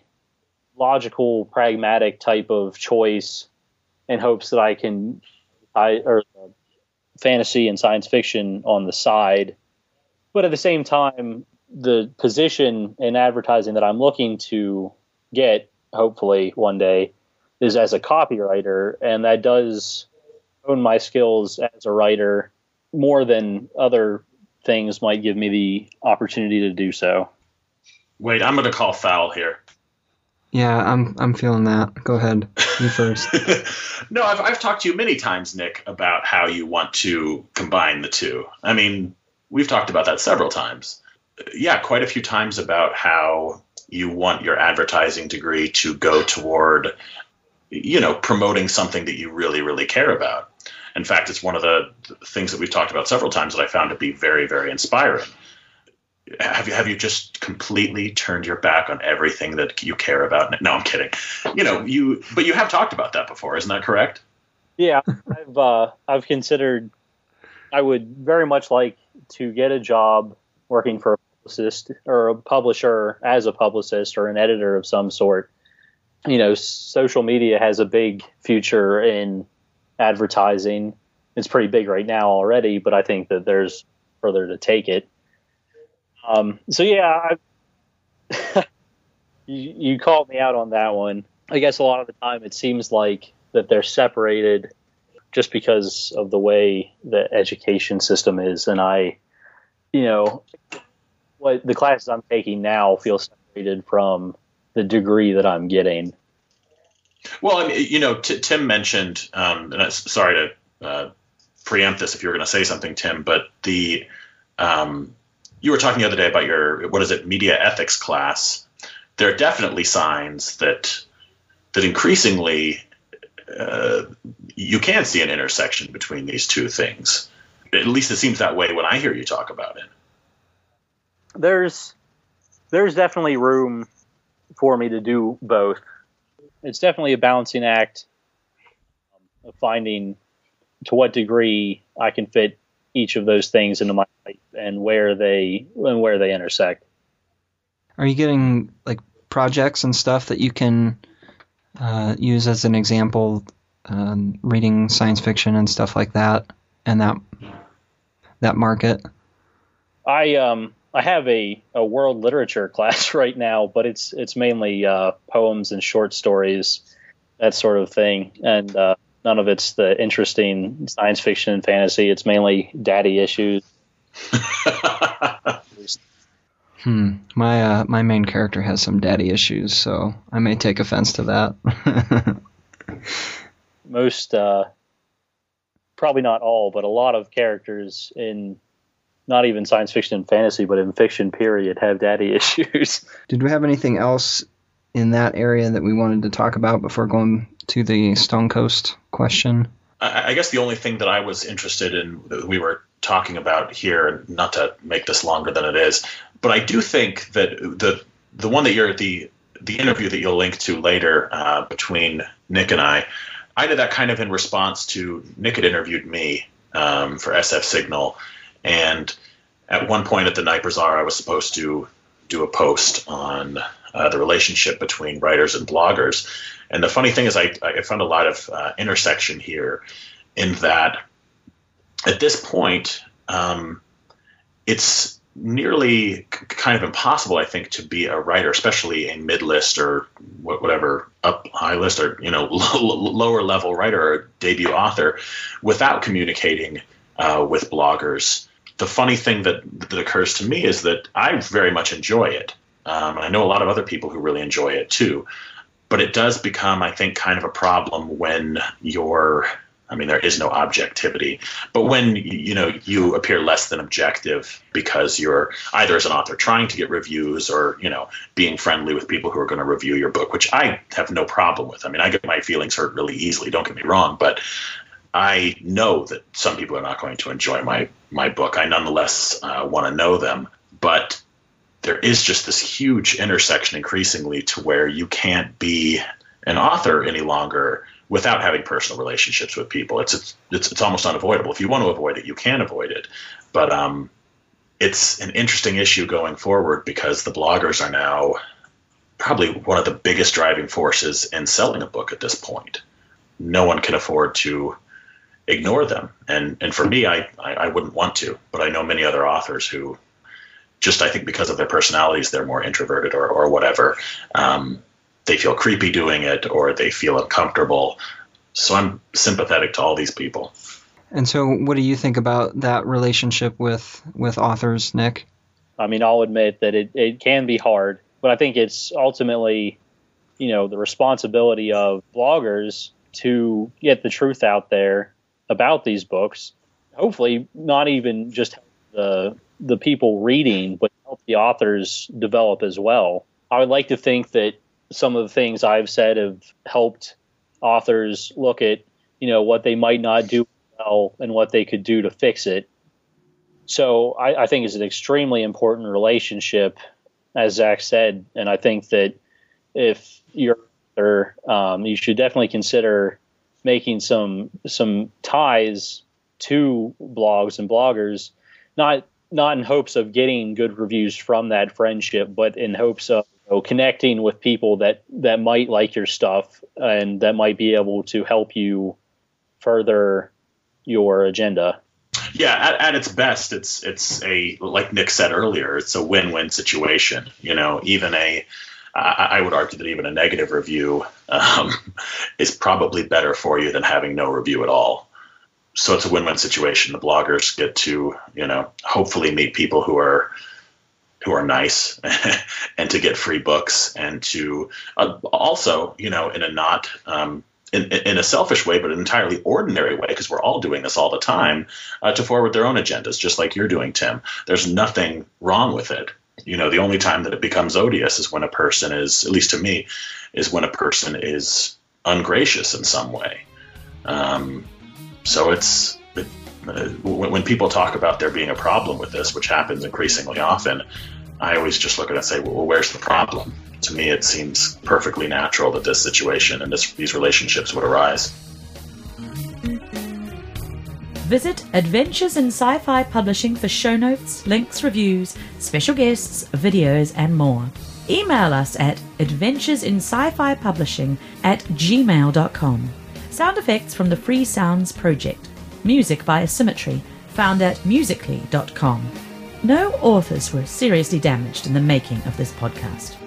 logical, pragmatic type of choice in hopes that I can, I or uh, fantasy and science fiction on the side. But at the same time, the position in advertising that I'm looking to get, hopefully one day, is as a copywriter, and that does hone my skills as a writer more than other things might give me the opportunity to do so. Wait, I'm going to call foul here. Yeah, I'm I'm feeling that. Go ahead. You first. No, I've I've talked to you many times, Nick, about how you want to combine the two. I mean, we've talked about that several times. Yeah, quite a few times about how you want your advertising degree to go toward you know, promoting something that you really, really care about. In fact, it's one of the things that we've talked about several times that I found to be very, very inspiring. Have you have you just completely turned your back on everything that you care about? No, I'm kidding. You know, you but you have talked about that before, isn't that correct? Yeah, I've uh, I've considered. I would very much like to get a job working for a publicist or a publisher as a publicist or an editor of some sort. You know, social media has a big future in advertising. It's pretty big right now already, but I think that there's further to take it. Um, so yeah, I, you, you called me out on that one. I guess a lot of the time it seems like that they're separated just because of the way the education system is. And I, you know, what the classes I'm taking now feel separated from the degree that I'm getting. Well, I mean, you know, T- Tim mentioned, um, and I'm sorry to uh, preempt this if you were going to say something, Tim, but the, um, you were talking the other day about your, what is it, media ethics class. There are definitely signs that that increasingly uh, you can see an intersection between these two things. At least it seems that way when I hear you talk about it. There's there's definitely room for me to do both. It's definitely a balancing act of finding to what degree I can fit each of those things into my life and where they and where they intersect. Are you getting like projects and stuff that you can uh, use as an example, um, reading science fiction and stuff like that, and that that market? I um I have a, a world literature class right now, but it's it's mainly uh, poems and short stories, that sort of thing, and uh, none of it's the interesting science fiction and fantasy. It's mainly daddy issues. hmm. My uh, my main character has some daddy issues, so I may take offense to that. Most, uh, probably not all, but a lot of characters in not even science fiction and fantasy, but in fiction period, have daddy issues. Did we have anything else in that area that we wanted to talk about before going to the Stone Coast question? I guess the only thing that I was interested in that we were talking about here, not to make this longer than it is, but I do think that the the one that you're the the interview that you'll link to later uh, between Nick and I, I did that kind of in response to Nick had interviewed me um, for S F Signal, and at one point at the Night Bazaar, I was supposed to do a post on uh, the relationship between writers and bloggers. And the funny thing is I, I found a lot of uh, intersection here in that at this point, um, it's nearly c- kind of impossible, I think, to be a writer, especially a mid-list or whatever, up high list or, you know, lower level writer or debut author without communicating uh, with bloggers. The funny thing that, that occurs to me is that I very much enjoy it. Um, and I know a lot of other people who really enjoy it too. But it does become, I think, kind of a problem when you're, I mean, there is no objectivity, but when, you know, you appear less than objective because you're either as an author trying to get reviews or, you know, being friendly with people who are going to review your book, which I have no problem with. I mean, I get my feelings hurt really easily, don't get me wrong, but I know that some people are not going to enjoy my, my book. I nonetheless uh, want to know them, but there is just this huge intersection increasingly to where you can't be an author any longer without having personal relationships with people. It's it's it's, it's almost unavoidable. If you want to avoid it, you can avoid it. But um, it's an interesting issue going forward because the bloggers are now probably one of the biggest driving forces in selling a book at this point. No one can afford to ignore them. And and for me, I, I, I wouldn't want to, but I know many other authors who just, I think because of their personalities, they're more introverted or, or whatever. Um, they feel creepy doing it or they feel uncomfortable. So I'm sympathetic to all these people. And so what do you think about that relationship with, with authors, Nick? I mean, I'll admit that it, it can be hard, but I think it's ultimately, you know, the responsibility of bloggers to get the truth out there about these books. Hopefully not even just the the people reading, but help the authors develop as well. I would like to think that some of the things I've said have helped authors look at, you know, what they might not do well and what they could do to fix it. So I, I think it's an extremely important relationship, as Zach said, and I think that if you're um, you should definitely consider making some some ties to blogs and bloggers, not not in hopes of getting good reviews from that friendship, but in hopes of, you know, connecting with people that, that might like your stuff and that might be able to help you further your agenda. Yeah, at, at its best, it's it's a, like Nick said earlier, it's a win-win situation. You know, even a, I, I would argue that even a negative review um, is probably better for you than having no review at all. So it's a win-win situation. The bloggers get to, you know, hopefully meet people who are who are nice and to get free books and to uh, also, you know, in a not um, in, in a selfish way, but an entirely ordinary way, because we're all doing this all the time, uh, to forward their own agendas, just like you're doing, Tim. There's nothing wrong with it. You know, the only time that it becomes odious is when a person is, at least to me, is when a person is ungracious in some way. Um, So it's it, uh, when, when people talk about there being a problem with this, which happens increasingly often, I always just look at it and say, well, where's the problem? To me, it seems perfectly natural that this situation and this, these relationships would arise. Visit Adventures in Sci-Fi Publishing for show notes, links, reviews, special guests, videos, and more. Email us at adventuresinscifipublishing at gmail dot com. Sound effects from the Free Sounds Project. Music by Symmetry, found at musically dot com. No authors were seriously damaged in the making of this podcast.